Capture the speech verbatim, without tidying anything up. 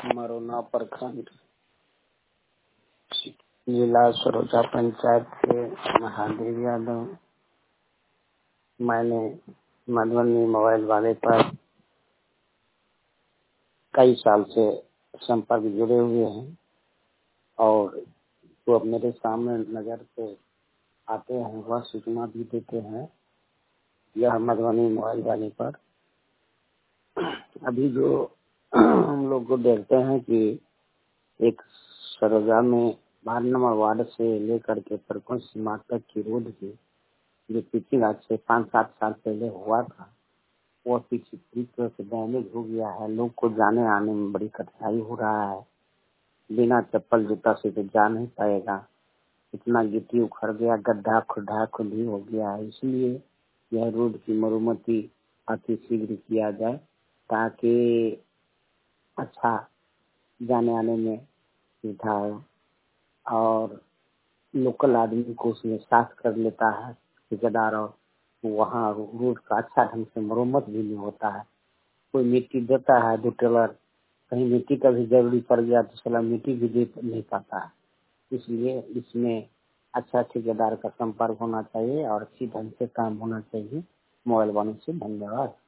मरोना प्रखंड जिला सरोजा पंचायत से महादेव यादव। मैंने मधुबनी मोबाइल वाले पर कई साल से संपर्क जुड़े हुए हैं और वो अब मेरे सामने नजर पे आते हैं, वह सूचना भी देते हैं। यह मधुबनी मोबाइल वाले पर अभी जो हम लोग को देखते हैं कि एक सरोजा में बारह नंबर वार्ड से लेकर के प्रखंड सीमा तक की रोड की जो पिछली आज से पाँच सात साल पहले हुआ था, वह पीछे पूरी तरह से डैमेज हो गया है। लोग को जाने आने में बड़ी कठिनाई हो रहा है। बिना चप्पल जूता से तो जा नहीं पाएगा। इतना गिट्टी उखड़ गया, गड्ढा खुड्ढा खुली हो गया है। इसलिए यह रोड की मरम्मती अति शीघ्र किया जाए ताकि अच्छा जाने आने में सुविधा हो और लोकल आदमी को उसमें साफ कर लेता है ठेकेदार, और वहाँ रोड का अच्छा ढंग से मरम्मत भी नहीं होता है। कोई मिट्टी देता है दो टेलर, कहीं मिट्टी का भी जरूरी पड़ गया तो साला मिट्टी भी दे नहीं पाता है। इसलिए इसमें अच्छा ठेकेदार का संपर्क होना चाहिए और अच्छी ढंग से काम होना चाहिए। मोबाइल वालों से धन्यवाद।